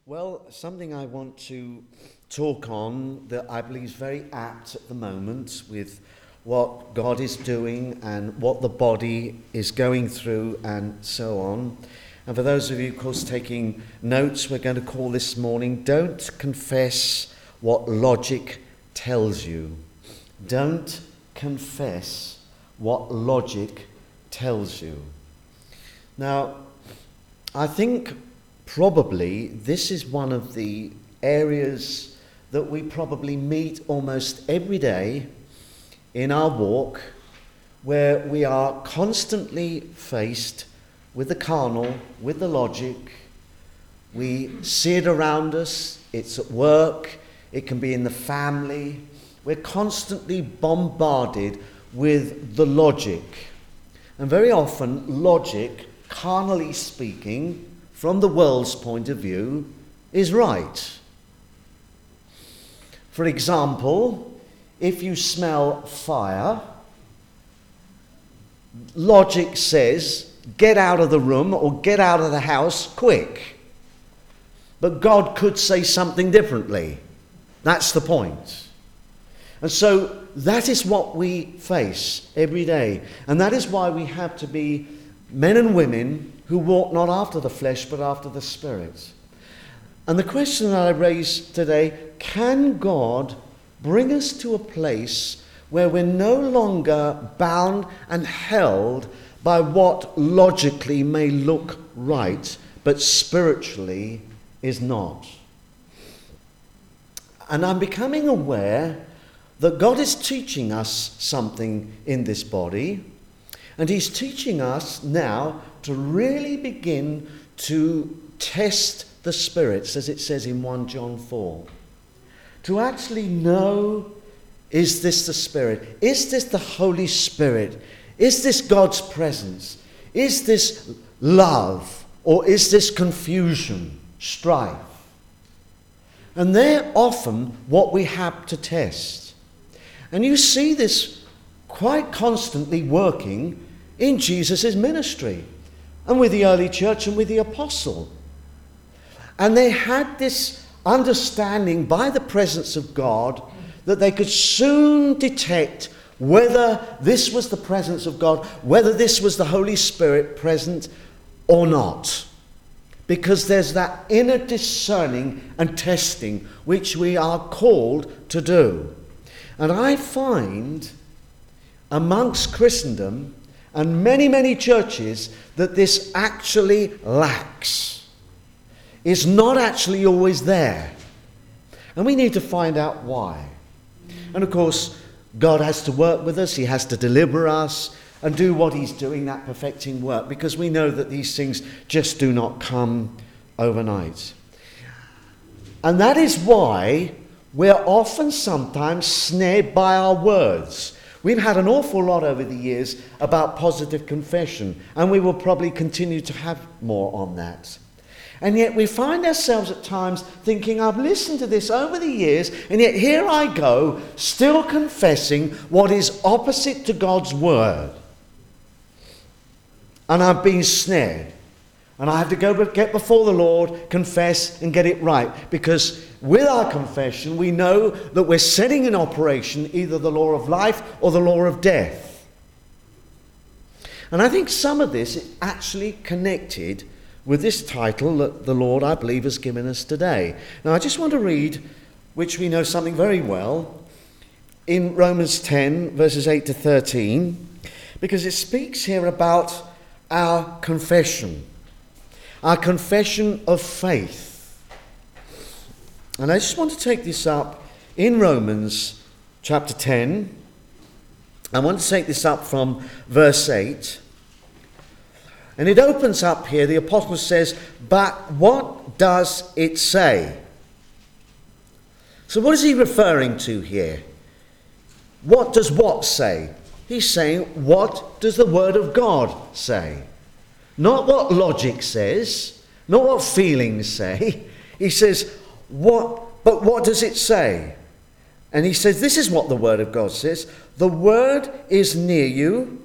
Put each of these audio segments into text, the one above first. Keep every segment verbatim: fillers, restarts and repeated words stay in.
Well, something I want to talk on that I believe is very apt at the moment with what God is doing and what the body is going through and so on. And for those of you, of course, taking notes, we're going to call this morning, Don't Confess What Logic Tells You. Don't confess what logic tells you. Now, I think probably this is one of the areas that we probably meet almost every day in our walk, where we are constantly faced with the carnal, with the logic. We see it around us, it's at work, it can be in the family. We're constantly bombarded with the logic. And very often, logic, carnally speaking, from the world's point of view, is right. For example, if you smell fire, logic says, get out of the room or get out of the house quick. But God could say something differently. That's the point. And so that is what we face every day. And that is why we have to be men and women who walk not after the flesh but after the Spirit. And the question that I raise today, can God bring us to a place where we're no longer bound and held by what logically may look right, but spiritually is not? And I'm becoming aware that God is teaching us something in this body, and he's teaching us now to really begin to test the spirits, as it says in First John four. To actually know, is this the Spirit? Is this the Holy Spirit? Is this God's presence? Is this love? Or is this confusion, strife? And they're often what we have to test. And you see this quite constantly working in Jesus' ministry and with the early church and with the apostle. And they had this understanding by the presence of God that they could soon detect whether this was the presence of God, whether this was the Holy Spirit present or not. Because there's that inner discerning and testing which we are called to do. And I find amongst Christendom and many, many churches that this actually lacks. It's not actually always there. And we need to find out why. And of course, God has to work with us. He has to deliver us and do what he's doing, that perfecting work, because we know that these things just do not come overnight. And that is why we're often sometimes snared by our words. We've had an awful lot over the years about positive confession, and we will probably continue to have more on that. And yet we find ourselves at times thinking, I've listened to this over the years, and yet here I go, still confessing what is opposite to God's word. And I've been snared. And I have to go get before the Lord, confess, and get it right. Because with our confession, we know that we're setting in operation either the law of life or the law of death. And I think some of this is actually connected with this title that the Lord, I believe, has given us today. Now, I just want to read, which we know something very well, in Romans ten, verses eight to thirteen, because it speaks here about our confession, our confession of faith. And I just want to take this up in Romans chapter ten. I want to take this up from verse eight. And it opens up here, the apostle says, but what does it say? So what is he referring to here? What does what say? He's saying, what does the word of God say? Not what logic says, not what feelings say. He says, what, but what does it say? And he says, this is what the word of God says. The word is near you.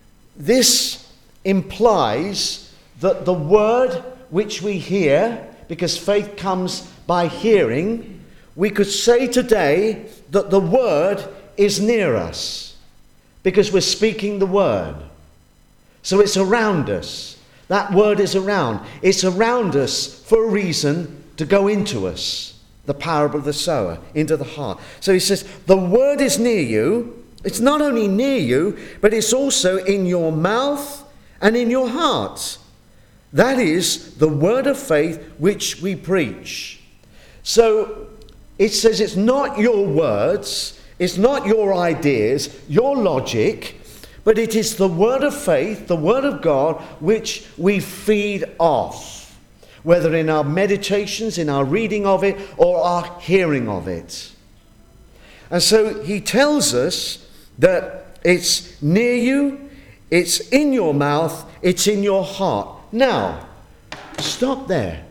This implies that the word which we hear, because faith comes by hearing, we could say today that the word is near us because we're speaking the word. So it's around us. That word is around. It's around us for a reason to go into us. The parable of the sower, into the heart. So he says, the word is near you. It's not only near you, but it's also in your mouth and in your heart. That is the word of faith which we preach. So it says it's not your words, it's not your ideas, your logic, but it is the word of faith, the word of God, which we feed off, whether in our meditations, in our reading of it, or our hearing of it. And so he tells us that it's near you, it's in your mouth, it's in your heart. Now, stop there.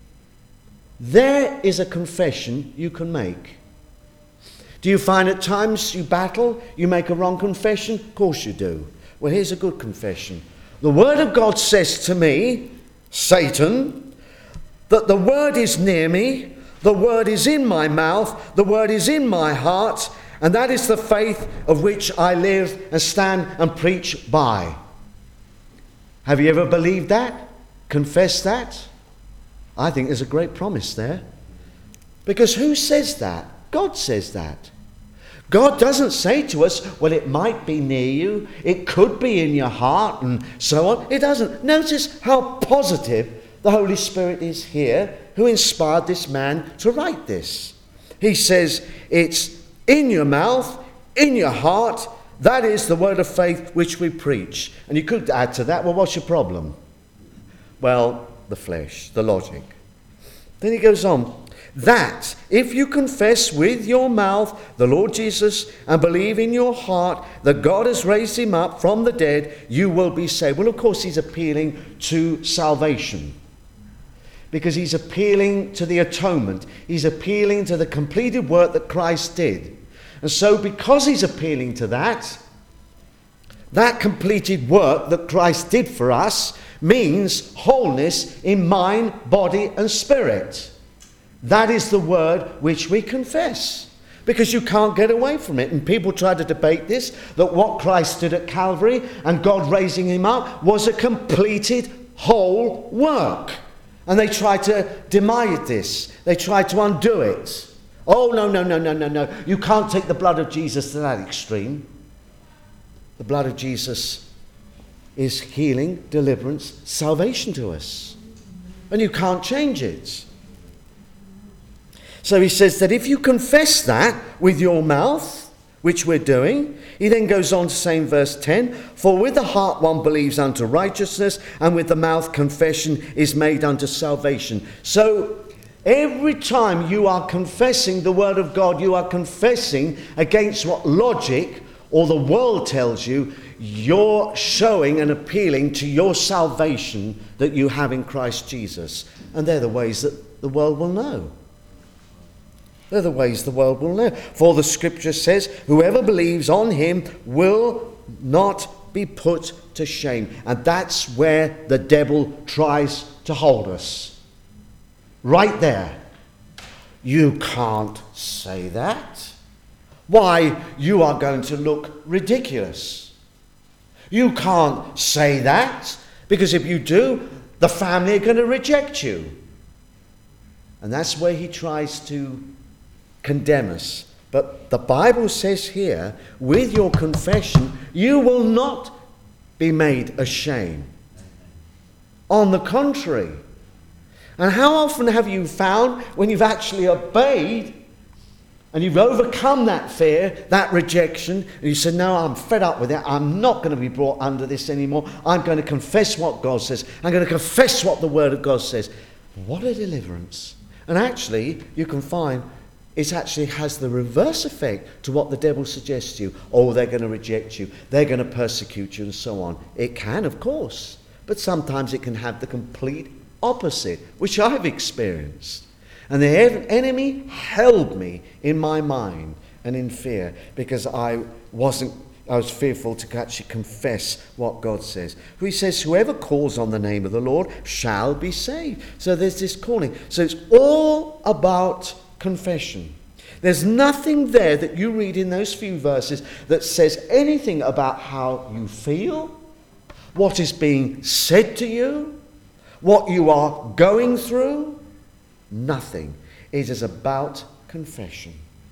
There is a confession you can make. Do you find at times you battle, you make a wrong confession? Of course you do. Well, here's a good confession. The word of God says to me, Satan, that the word is near me, the word is in my mouth, the word is in my heart, and that is the faith of which I live and stand and preach by. Have you ever believed that? Confessed that? I think there's a great promise there. Because who says that? God says that. God doesn't say to us, well, it might be near you, it could be in your heart, and so on. It doesn't. Notice how positive the Holy Spirit is here, who inspired this man to write this. He says, it's in your mouth, in your heart, that is the word of faith which we preach. And you could add to that, well, what's your problem? Well, the flesh, the logic. Then he goes on, that if you confess with your mouth the Lord Jesus and believe in your heart that God has raised him up from the dead, you will be saved. Well, of course, he's appealing to salvation, because he's appealing to the atonement. He's appealing to the completed work that Christ did. And so because he's appealing to that, that completed work that Christ did for us means wholeness in mind, body and spirit. That is the word which we confess, because you can't get away from it. And people try to debate this, that what Christ did at Calvary and God raising him up was a completed whole work. And they try to deny this. They try to undo it. Oh, no, no, no, no, no, no. You can't take the blood of Jesus to that extreme. The blood of Jesus is healing, deliverance, salvation to us. And you can't change it. So he says that if you confess that with your mouth, which we're doing, he then goes on to say in verse ten, for with the heart one believes unto righteousness, and with the mouth confession is made unto salvation. So every time you are confessing the word of God, you are confessing against what logic or the world tells you. You're showing and appealing to your salvation that you have in Christ Jesus. And they're the ways that the world will know. They're the ways the world will know. For the scripture says, whoever believes on him will not be put to shame. And that's where the devil tries to hold us. Right there. You can't say that. Why, you are going to look ridiculous. You can't say that, because if you do, the family are going to reject you. And that's where he tries to condemn us. But the Bible says here, with your confession, you will not be made ashamed. On the contrary. And how often have you found, when you've actually obeyed and you've overcome that fear, that rejection, and you said, no, I'm fed up with it, I'm not going to be brought under this anymore, I'm going to confess what God says, I'm going to confess what the word of God says. What a deliverance. And actually, you can find it actually has the reverse effect to what the devil suggests to you. Oh, they're going to reject you, they're going to persecute you, and so on. It can, of course, but sometimes it can have the complete opposite, which I've experienced. And the enemy held me in my mind and in fear, because I wasn't I was fearful to actually confess what God says. He says, whoever calls on the name of the Lord shall be saved. So there's this calling. So it's all about confession. There's nothing there that you read in those few verses that says anything about how you feel, what is being said to you, what you are going through. Nothing. It is about confession.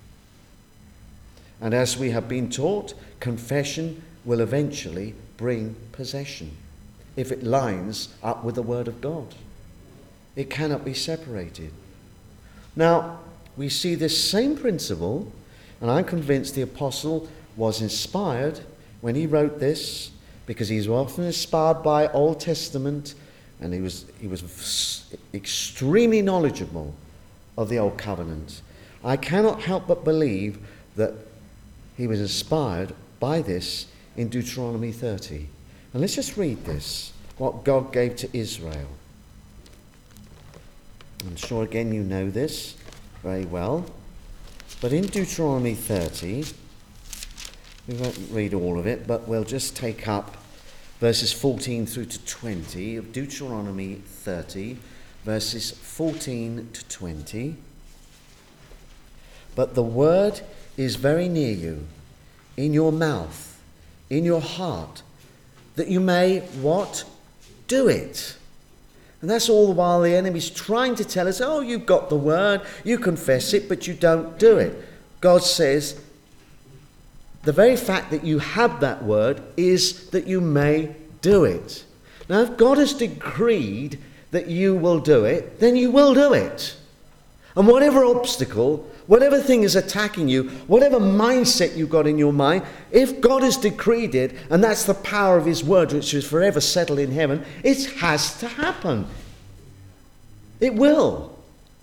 And as we have been taught, confession will eventually bring possession if it lines up with the Word of God. It cannot be separated. Now, we see this same principle, and I'm convinced the apostle was inspired when he wrote this, because he's often inspired by Old Testament, and he was he was extremely knowledgeable of the Old Covenant. I cannot help but believe that he was inspired by this in Deuteronomy thirty. And let's just read this, what God gave to Israel. I'm sure again you know this very well. But in Deuteronomy thirty, we won't read all of it, but we'll just take up verses fourteen through to twenty of Deuteronomy thirty, verses fourteen to twenty. But the word is very near you, in your mouth, in your heart, that you may, what? Do it. And that's all the while the enemy's trying to tell us, oh, you've got the word, you confess it, but you don't do it. God says, the very fact that you have that word is that you may do it. Now, if God has decreed that you will do it, then you will do it. And whatever obstacle, whatever thing is attacking you, whatever mindset you've got in your mind, if God has decreed it, and that's the power of his word, which is forever settled in heaven, it has to happen. It will.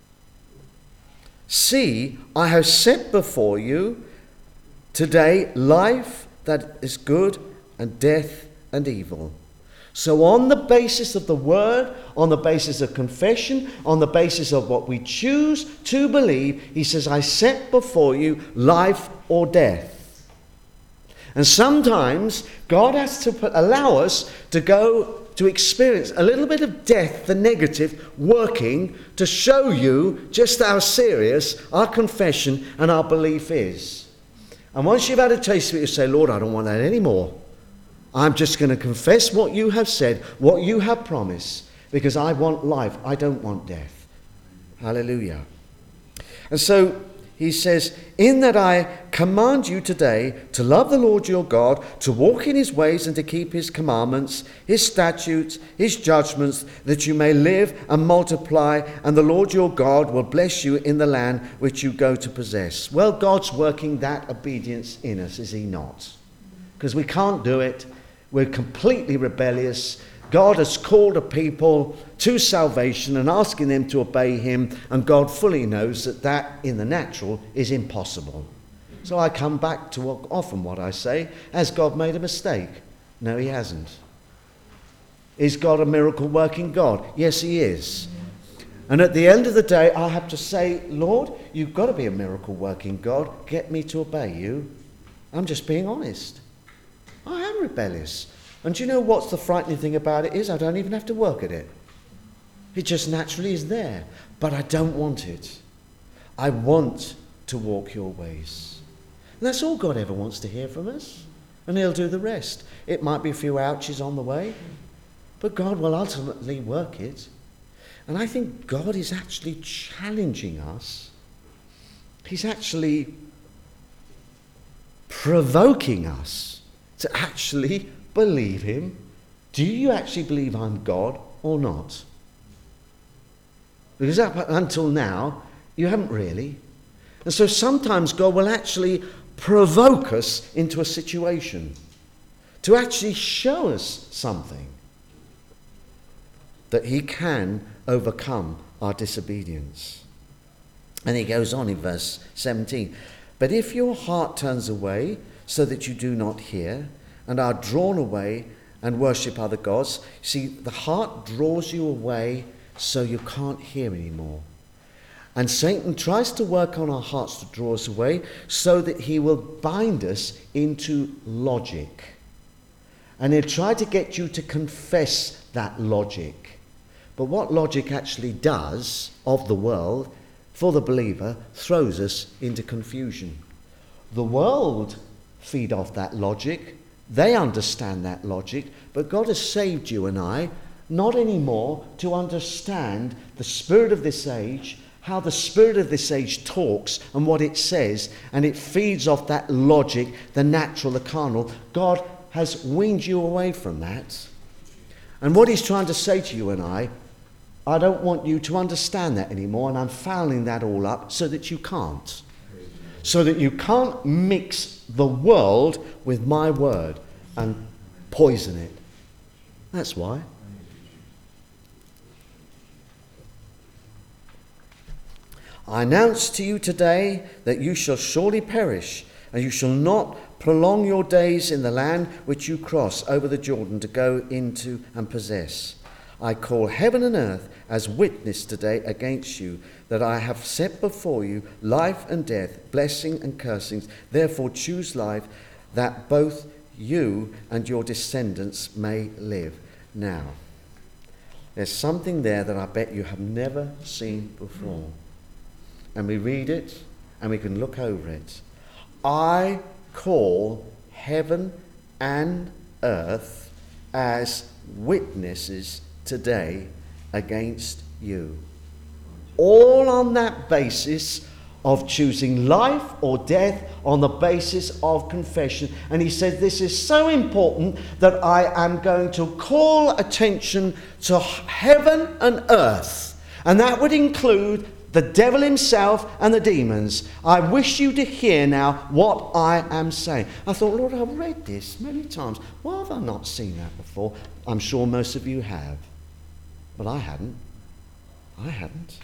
See, I have set before you today life that is good and death and evil. So on the basis of the word, on the basis of confession, on the basis of what we choose to believe, he says, I set before you life or death. And sometimes God has to put, allow us to go to experience a little bit of death, the negative, working to show you just how serious our confession and our belief is. And once you've had a taste of it, you say, Lord, I don't want that anymore. I'm just going to confess what you have said, what you have promised, because I want life. I don't want death. Hallelujah. And so he says, in that I command you today to love the Lord your God, to walk in his ways and to keep his commandments, his statutes, his judgments, that you may live and multiply, and the Lord your God will bless you in the land which you go to possess. Well, God's working that obedience in us, is he not? Because we can't do it. We're completely rebellious. God has called a people to salvation and asking them to obey him, and God fully knows that that in the natural is impossible. So I come back to what, often what I say, has God made a mistake? No, he hasn't. Is God a miracle working God? Yes, he is. And at the end of the day, I have to say, Lord, you've got to be a miracle working God. Get me to obey you. I'm just being honest. I am rebellious. And do you know what's the frightening thing about it is? I don't even have to work at it. It just naturally is there. But I don't want it. I want to walk your ways. And that's all God ever wants to hear from us. And he'll do the rest. It might be a few ouches on the way, but God will ultimately work it. And I think God is actually challenging us. He's actually provoking us to actually believe him. Do you actually believe I'm God or not? Because up until now, you haven't really. And so sometimes God will actually provoke us into a situation to actually show us something that he can overcome our disobedience. And he goes on in verse seventeen. But if your heart turns away so that you do not hear, and are drawn away and worship other gods. See, the heart draws you away so you can't hear anymore. And Satan tries to work on our hearts to draw us away so that he will bind us into logic. And he'll try to get you to confess that logic. But what logic actually does of the world, for the believer, throws us into confusion. The world feed off that logic. They understand that logic. But God has saved you and I, not anymore to understand the spirit of this age, how the spirit of this age talks and what it says, and it feeds off that logic, the natural, the carnal. God has weaned you away from that. And what he's trying to say to you and I, I don't want you to understand that anymore, and I'm fouling that all up so that you can't. So that you can't mix the world with my word and poison it. That's why. I announce to you today that you shall surely perish, and you shall not prolong your days in the land which you cross over the Jordan to go into and possess. I call heaven and earth as witness today against you, that I have set before you life and death, blessing and cursings. Therefore choose life, that both you and your descendants may live. Now, there's something there that I bet you have never seen before. And we read it, and we can look over it. I call heaven and earth as witnesses today against you. All on that basis of choosing life or death, on the basis of confession. And he said this is so important that I am going to call attention to heaven and earth. And that would include the devil himself and the demons. I wish you to hear now what I am saying. I thought, Lord, I've read this many times. Why have I not seen that before? I'm sure most of you have. But I hadn't. I hadn't.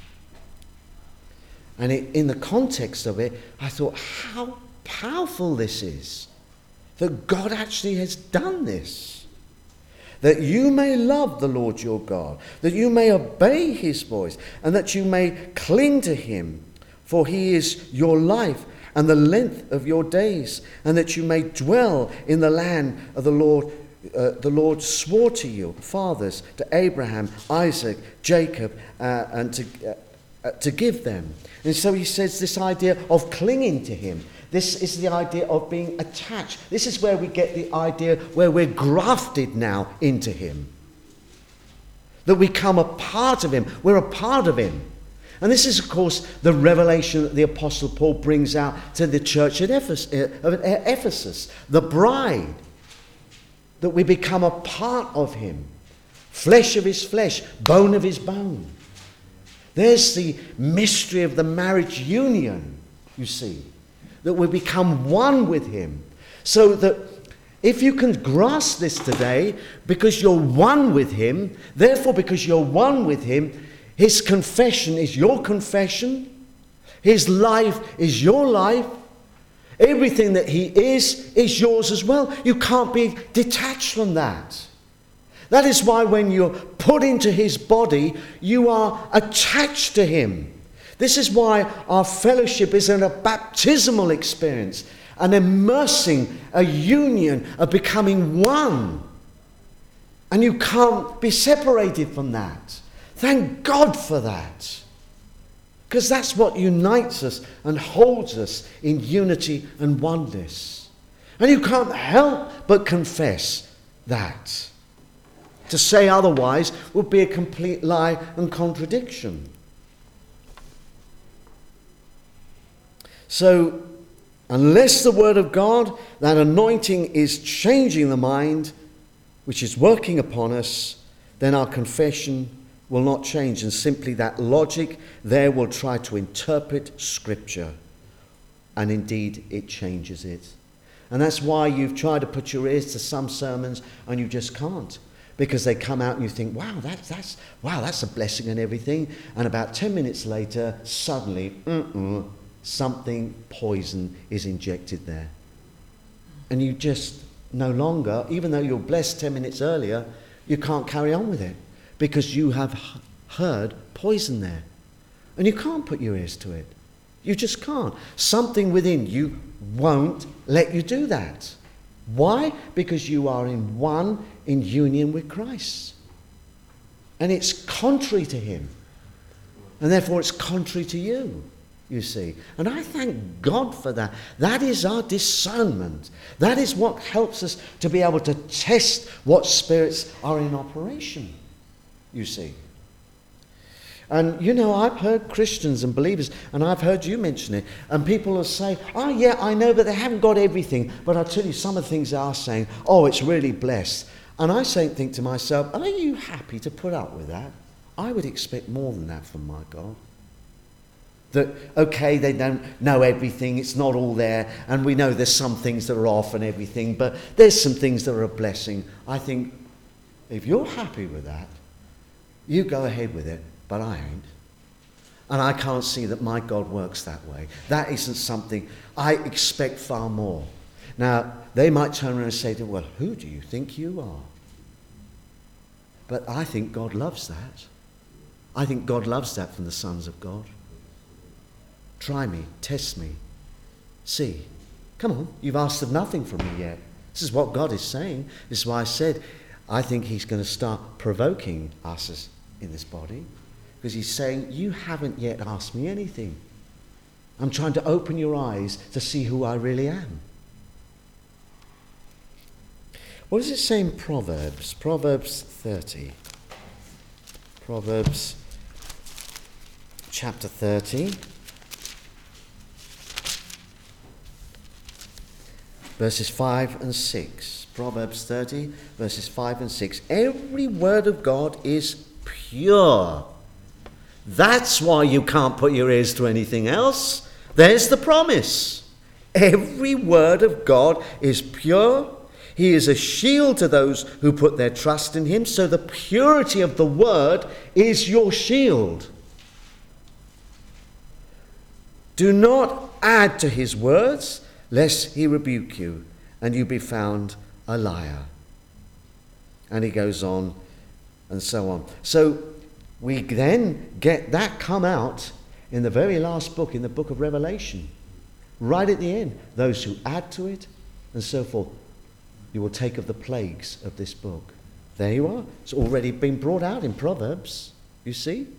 And it, in the context of it, I thought, how powerful this is. That God actually has done this. That you may love the Lord your God, that you may obey his voice, and that you may cling to him, for he is your life and the length of your days, and that you may dwell in the land of the Lord. Uh, the Lord swore to your fathers, to Abraham, Isaac, Jacob, uh, and to, uh, uh, to give them. And so he says this idea of clinging to him. This is the idea of being attached. This is where we get the idea where we're grafted now into him. That we become a part of him. We're a part of him. And this is, of course, the revelation that the Apostle Paul brings out to the church at Ephesus. The bride. That we become a part of him. Flesh of his flesh. Bone of his bone. There's the mystery of the marriage union, you see. That we become one with him. So that if you can grasp this today, because you're one with him, therefore because you're one with him, his confession is your confession, his life is your life, everything that he is, is yours as well. You can't be detached from that. That is why when you're put into his body, you are attached to him. This is why our fellowship is in a baptismal experience, an immersing, a union, a becoming one. And you can't be separated from that. Thank God for that. Because that's what unites us and holds us in unity and oneness. And you can't help but confess that. To say otherwise would be a complete lie and contradiction. So, unless the word of God, that anointing is changing the mind, which is working upon us, then our confession will not change. And simply that logic there will try to interpret Scripture. And indeed, it changes it. And that's why you've tried to put your ears to some sermons and you just can't. Because they come out and you think, wow, that, that's, wow, that's a blessing and everything. And about ten minutes later, suddenly, mm-mm, something poison is injected there. And you just no longer, even though you're blessed ten minutes earlier, you can't carry on with it because you have heard poison there. And you can't put your ears to it. You just can't. Something within you won't let you do that. Why? Because you are in one, in union with Christ. And it's contrary to him. And therefore it's contrary to you, you see. And I thank God for that. That is our discernment. That is what helps us to be able to test what spirits are in operation, you see. And, you know, I've heard Christians and believers, and I've heard you mention it, and people will say, oh, yeah, I know, but they haven't got everything. But I'll tell you, some of the things they are saying, oh, it's really blessed. And I say, think to myself, are you happy to put up with that? I would expect more than that from my God. That, okay, they don't know everything, it's not all there, and we know there's some things that are off and everything, but there's some things that are a blessing. I think, if you're happy with that, you go ahead with it. But I ain't. And I can't see that my God works that way. That isn't something I expect far more. Now, they might turn around and say to me, well, who do you think you are? But I think God loves that. I think God loves that from the sons of God. Try me, test me, see. Come on, you've asked of nothing from me yet. This is what God is saying. This is why I said I think he's going to start provoking us as in this body. Because he's saying, you haven't yet asked me anything. I'm trying to open your eyes to see who I really am. What does it say in Proverbs? Proverbs thirty. Proverbs chapter thirty. Verses five and six. Proverbs thirty, verses five and six. Every word of God is pure. That's why you can't put your ears to anything else. There's the promise. Every word of God is pure. He is a shield to those who put their trust in him. So the purity of the word is your shield. Do not add to his words, lest he rebuke you, and you be found a liar. And he goes on, and so on. So we then get that come out in the very last book, in the book of Revelation. Right at the end, those who add to it, and so forth. You will take of the plagues of this book. There you are. It's already been brought out in Proverbs, you see.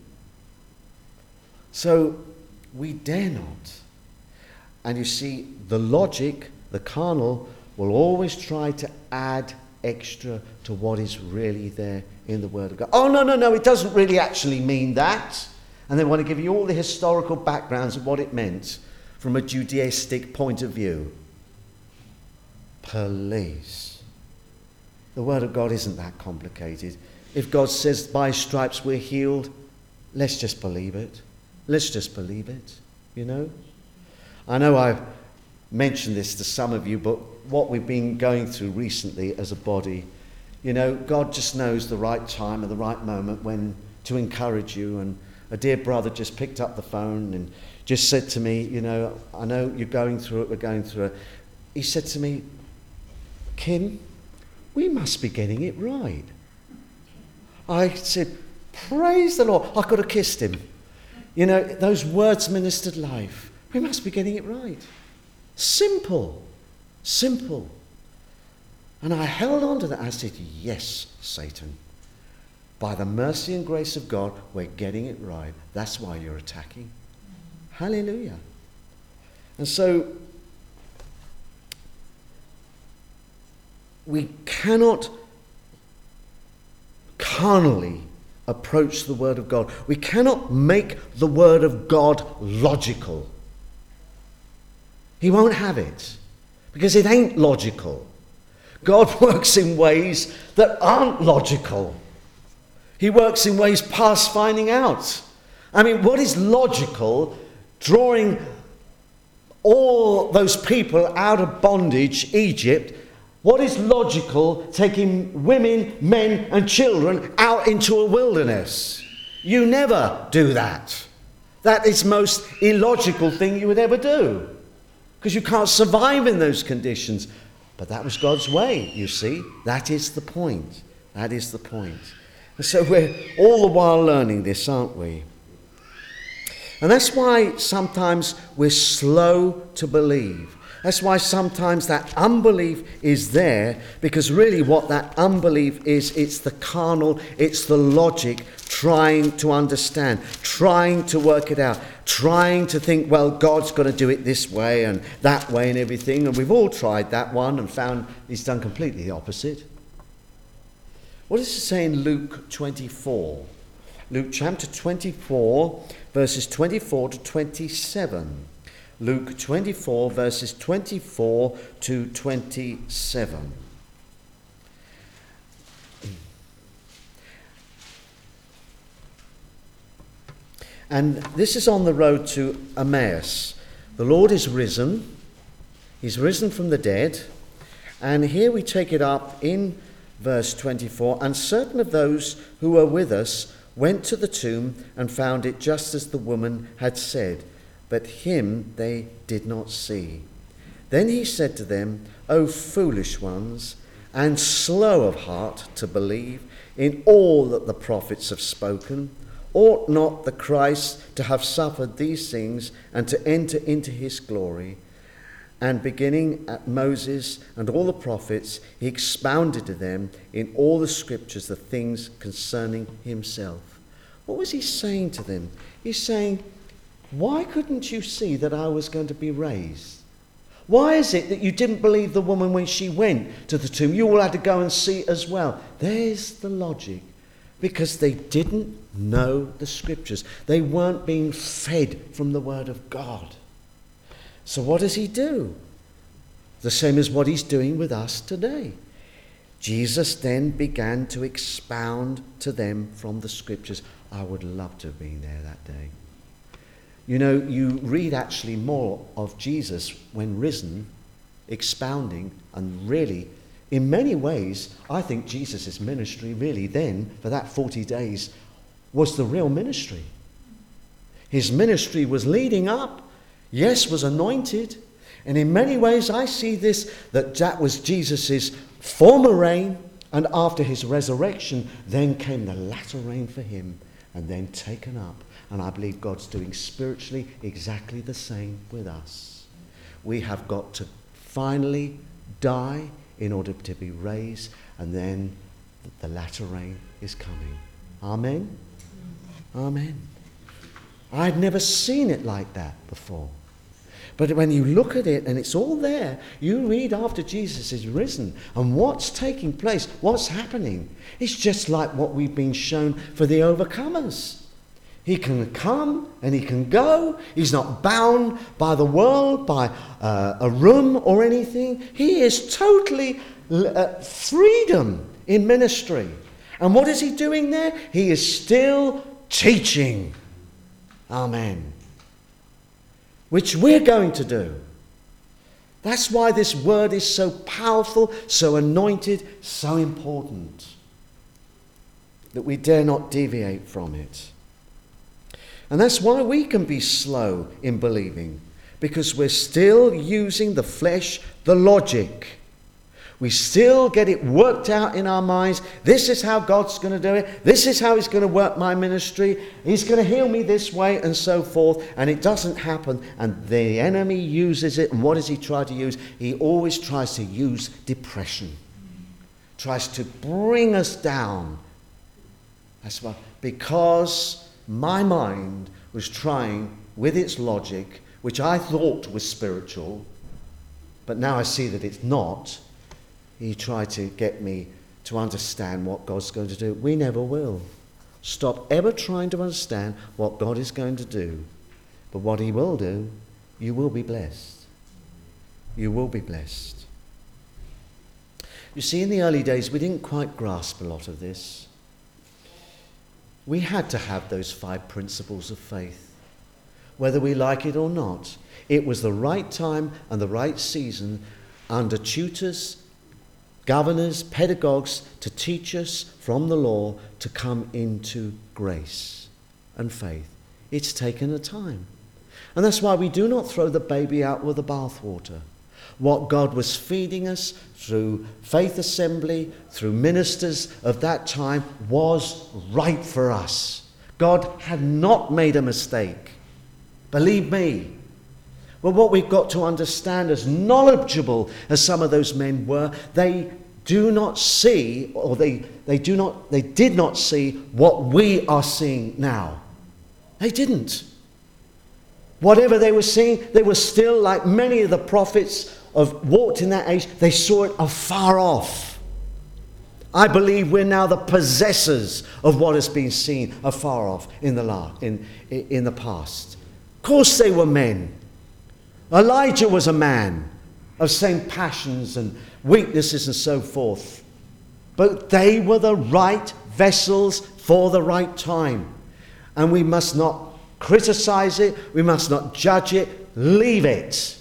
So we dare not. And you see, the logic, the carnal, will always try to add extra to what is really there in the Word of God. Oh, no, no, no, it doesn't really actually mean that. And they want to give you all the historical backgrounds of what it meant from a Judaistic point of view. Please. The Word of God isn't that complicated. If God says by stripes we're healed, let's just believe it. Let's just believe it, you know. I know I've mentioned this to some of you, but what we've been going through recently as a body, you know, God just knows the right time and the right moment when to encourage you. And a dear brother just picked up the phone and just said to me, you know, I know you're going through it, we're going through it. He said to me, Kim, we must be getting it right. I said, praise the Lord. I could have kissed him. You know, those words ministered life. We must be getting it right. Simple. Simple. And I held on to that. I said, yes, Satan. By the mercy and grace of God, we're getting it right. That's why you're attacking. Hallelujah. And so, we cannot carnally approach the Word of God. We cannot make the Word of God logical. He won't have it, because it ain't logical. God works in ways that aren't logical. He works in ways past finding out. I mean, what is logical? Drawing all those people out of bondage, Egypt. What is logical? Taking women, men, and children out into a wilderness. You never do that. That is the most illogical thing you would ever do, because you can't survive in those conditions. But that was God's way, you see. That is the point. That is the point. And so we're all the while learning this, aren't we? And that's why sometimes we're slow to believe. That's why sometimes that unbelief is there, because really what that unbelief is, it's the carnal, it's the logic trying to understand, trying to work it out, trying to think, well, God's got to do it this way and that way and everything. And we've all tried that one and found he's done completely the opposite. What does it say in Luke twenty-four? Luke chapter twenty-four, verses twenty-four to twenty-seven. Luke twenty-four, verses twenty-four to twenty-seven. And this is on the road to Emmaus. The Lord is risen. He's risen from the dead. And here we take it up in verse twenty-four. And certain of those who were with us went to the tomb and found it just as the woman had said, but him they did not see. Then he said to them, O foolish ones, and slow of heart to believe in all that the prophets have spoken, ought not the Christ to have suffered these things and to enter into his glory? And beginning at Moses and all the prophets, he expounded to them in all the scriptures the things concerning himself. What was he saying to them? He's saying, why couldn't you see that I was going to be raised? Why is it that you didn't believe the woman when she went to the tomb? You all had to go and see as well. There's the logic. Because they didn't know the scriptures. They weren't being fed from the word of God. So what does he do? The same as what he's doing with us today. Jesus then began to expound to them from the scriptures. I would love to have been there that day. You know, you read actually more of Jesus when risen, expounding, and really, in many ways, I think Jesus' ministry really then, for that forty days, was the real ministry. His ministry was leading up, yes, was anointed, and in many ways I see this, that that was Jesus' former reign, and after his resurrection, then came the latter rain for him, and then taken up. And I believe God's doing spiritually exactly the same with us. We have got to finally die in order to be raised, and then the latter rain is coming. Amen? Amen. I'd never seen it like that before. But when you look at it, and it's all there, you read after Jesus is risen, and what's taking place, what's happening, it's just like what we've been shown for the overcomers. He can come and he can go. He's not bound by the world, by uh, a room or anything. He is totally uh, freedom in ministry. And what is he doing there? He is still teaching. Amen. Which we're going to do. That's why this word is so powerful, so anointed, so important, that we dare not deviate from it. And that's why we can be slow in believing, because we're still using the flesh, the logic. We still get it worked out in our minds. This is how God's going to do it. This is how he's going to work my ministry. He's going to heal me this way and so forth. And it doesn't happen. And the enemy uses it. And what does he try to use? He always tries to use depression. Tries to bring us down. That's why, because my mind was trying with its logic, which I thought was spiritual, but now I see that it's not. He tried to get me to understand what God's going to do. We never will. Stop ever trying to understand what God is going to do. But what he will do, you will be blessed. You will be blessed. You see, in the early days, we didn't quite grasp a lot of this. We had to have those five principles of faith, whether we like it or not. It was the right time and the right season under tutors, governors, pedagogues, to teach us from the law to come into grace and faith. It's taken a time. And that's why we do not throw the baby out with the bathwater. What God was feeding us through Faith Assembly, through ministers of that time, was right for us. God had not made a mistake. Believe me. Well, what we've got to understand, as knowledgeable as some of those men were, they do not see, or they, they do not, they did not see what we are seeing now. They didn't. Whatever they were seeing, they were still, like many of the prophets of walked in that age, they saw it afar off. I believe we're now the possessors of what has been seen afar off in the la- in, in the past. Of course they were men. Elijah was a man of same passions and weaknesses and so forth. But they were the right vessels for the right time. And we must not criticize it. We must not judge it. Leave it.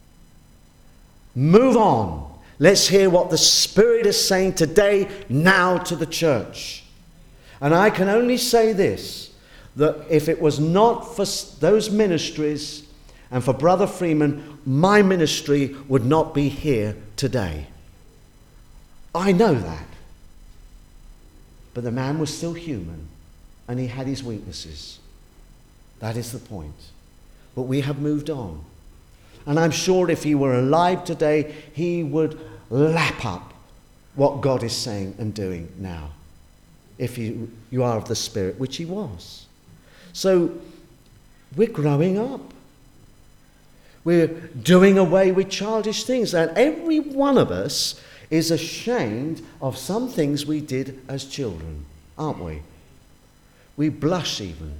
Move on. Let's hear what the Spirit is saying today, now to the church. And I can only say this, that if it was not for those ministries and for Brother Freeman, my ministry would not be here today. I know that. But the man was still human, and he had his weaknesses. That is the point. But we have moved on. And I'm sure if he were alive today, he would lap up what God is saying and doing now. If you, you are of the Spirit, which he was. So we're growing up. We're doing away with childish things. And every one of us is ashamed of some things we did as children, aren't we? We blush even.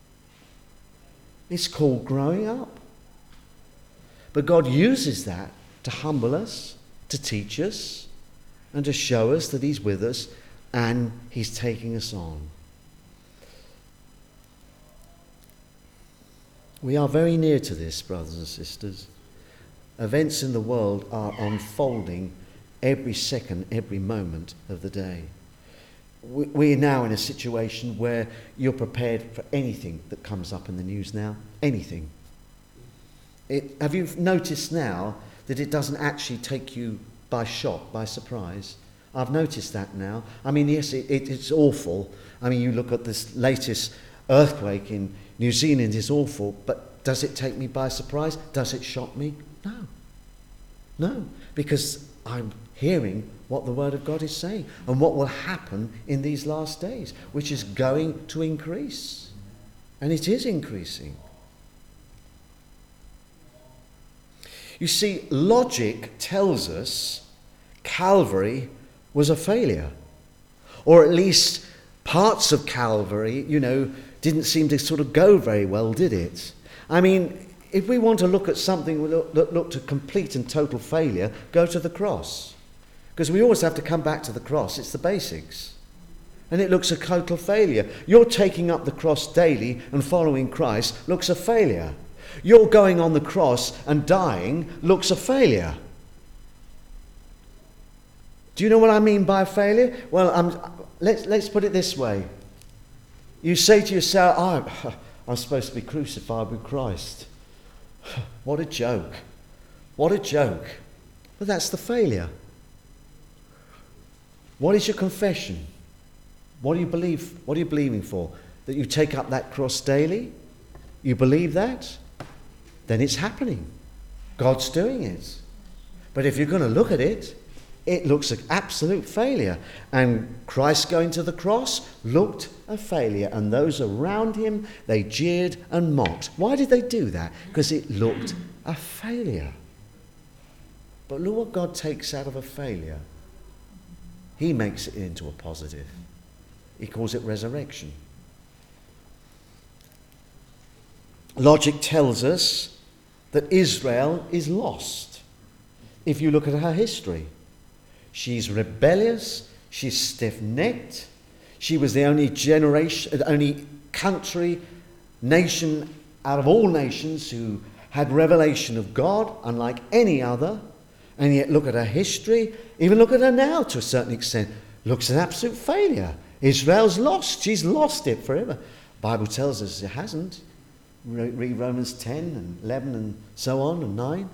It's called growing up. But God uses that to humble us, to teach us, and to show us that he's with us and he's taking us on. We are very near to this, brothers and sisters. Events in the world are unfolding every second, every moment of the day. We're now in a situation where you're prepared for anything that comes up in the news now. Anything. It, have you noticed now that it doesn't actually take you by shock, by surprise? I've noticed that now. I mean, yes, it, it, it's awful. I mean, you look at this latest earthquake in New Zealand, it's awful, but does it take me by surprise? Does it shock me? No. No, because I'm hearing what the Word of God is saying and what will happen in these last days, which is going to increase. And it is increasing. You see, logic tells us Calvary was a failure. Or at least parts of Calvary, you know, didn't seem to sort of go very well, did it? I mean, if we want to look at something that looked a complete and total failure, go to the cross. Because we always have to come back to the cross. It's the basics. And it looks a total failure. You're taking up the cross daily and following Christ looks a failure. You're going on the cross and dying looks a failure. Do you know what I mean by failure? Well, I'm, let's, let's put it this way. You say to yourself, oh, I'm supposed to be crucified with Christ. What a joke. What a joke. But that's the failure. What is your confession? What do you believe? What are you believing for? That you take up that cross daily? You believe that? Then it's happening. God's doing it. But if you're going to look at it, it looks an absolute failure. And Christ going to the cross looked a failure. And those around him, they jeered and mocked. Why did they do that? Because it looked a failure. But look what God takes out of a failure. He makes it into a positive. He calls it resurrection. Logic tells us that Israel is lost. If you look at her history, she's rebellious, she's stiff-necked, she was the only generation, the only country, nation out of all nations who had revelation of God, unlike any other. And yet look at her history, even look at her now to a certain extent, looks an absolute failure. Israel's lost, she's lost it forever. The Bible tells us it hasn't. Read Romans ten and eleven and so on and nine.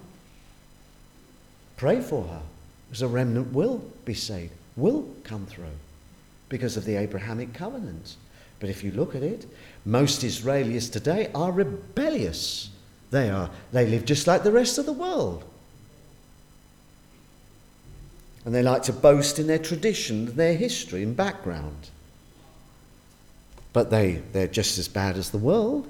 Pray for her, because a remnant will be saved, will come through because of the Abrahamic covenant. But if you look at it, most Israelis today are rebellious They are, they live just like the rest of the world. And they like to boast in their tradition, their history and background. But they, they're just as bad as the world.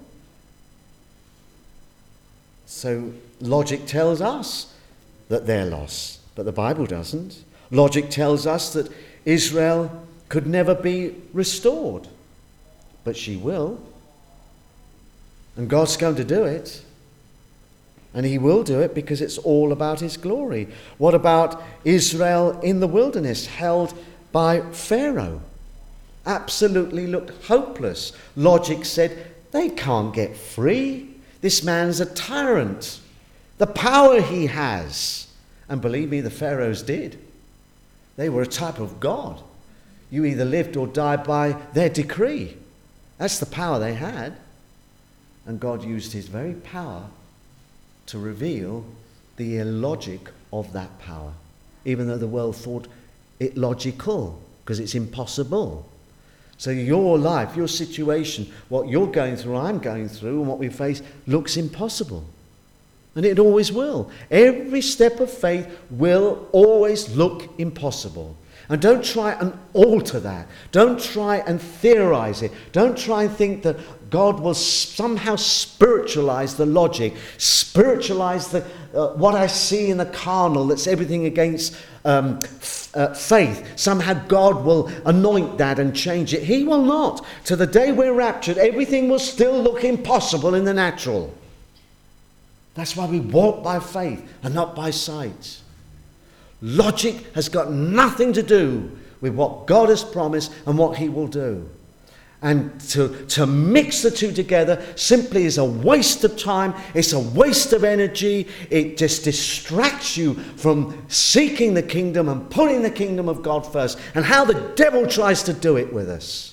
So logic tells us that they're lost, but the Bible doesn't. Logic tells us that Israel could never be restored, but she will. And God's going to do it. And he will do it because it's all about his glory. What about Israel in the wilderness, held by Pharaoh? Absolutely looked hopeless. Logic said, they can't get free. This man's a tyrant. The power he has. And believe me, the Pharaohs did. They were a type of God. You either lived or died by their decree. That's the power they had. And God used his very power to reveal the illogic of that power, even though the world thought it logical, because it's impossible. So your life, your situation, what you're going through, I'm going through, and what we face looks impossible. And it always will. Every step of faith will always look impossible. And don't try and alter that. Don't try and theorize it. Don't try and think that God will somehow spiritualize the logic, spiritualize the uh, what I see in the carnal, that's everything against um, f- uh, faith. Somehow God will anoint that and change it. He will not. To the day we're raptured, everything will still look impossible in the natural. That's why we walk by faith and not by sight. Logic has got nothing to do with what God has promised and what he will do. And to, to mix the two together simply is a waste of time. It's a waste of energy. It just distracts you from seeking the kingdom and putting the kingdom of God first. And how the devil tries to do it with us.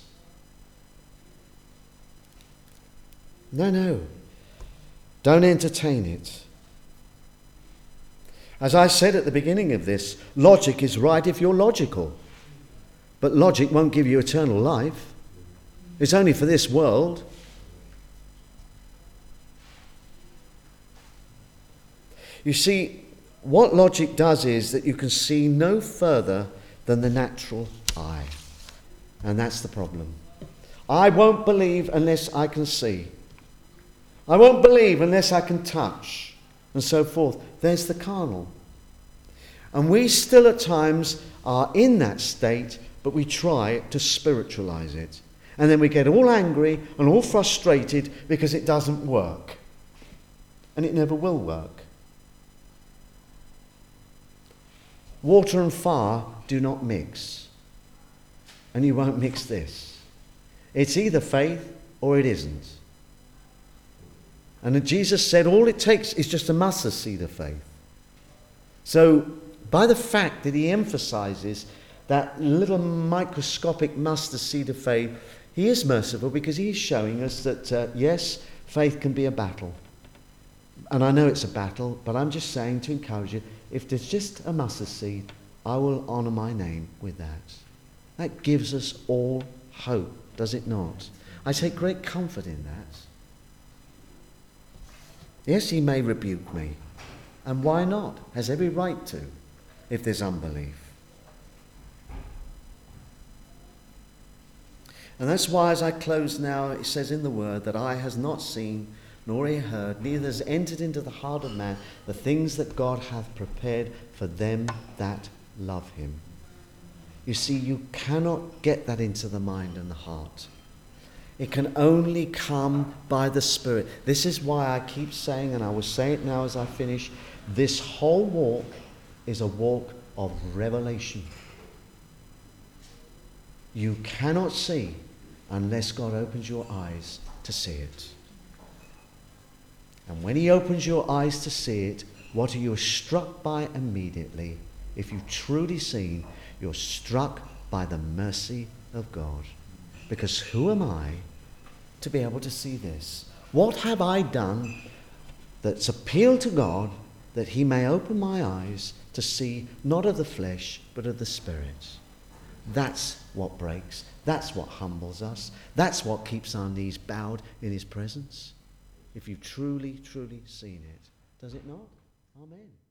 No, no. Don't entertain it. As I said at the beginning of this, logic is right if you're logical. But logic won't give you eternal life. It's only for this world. You see, what logic does is that you can see no further than the natural eye. And that's the problem. I won't believe unless I can see. I won't believe unless I can touch, and so forth. There's the carnal. And we still at times are in that state, but we try to spiritualize it. And then we get all angry and all frustrated because it doesn't work. And it never will work. Water and fire do not mix. And you won't mix this. It's either faith or it isn't. And then Jesus said all it takes is just a mustard seed of faith. So by the fact that he emphasizes that little microscopic mustard seed of faith, he is merciful because he's showing us that, uh, yes, faith can be a battle. And I know it's a battle, but I'm just saying to encourage you, if there's just a mustard seed, I will honor my name with that. That gives us all hope, does it not? I take great comfort in that. Yes, he may rebuke me. And why not? Has every right to, if there's unbelief. And that's why as I close now, it says in the word that eye has not seen, nor ear heard, neither has entered into the heart of man the things that God hath prepared for them that love him. You see, you cannot get that into the mind and the heart. It can only come by the Spirit. This is why I keep saying, and I will say it now as I finish, this whole walk is a walk of revelation. You cannot see unless God opens your eyes to see it. And when he opens your eyes to see it, what are you struck by immediately? If you've truly seen, you're struck by the mercy of God. Because who am I to be able to see this? What have I done that's appealed to God that he may open my eyes to see not of the flesh but of the Spirit? That's what breaks. That's what humbles us. That's what keeps our knees bowed in his presence. if you've truly, truly seen it. Does it not? Amen.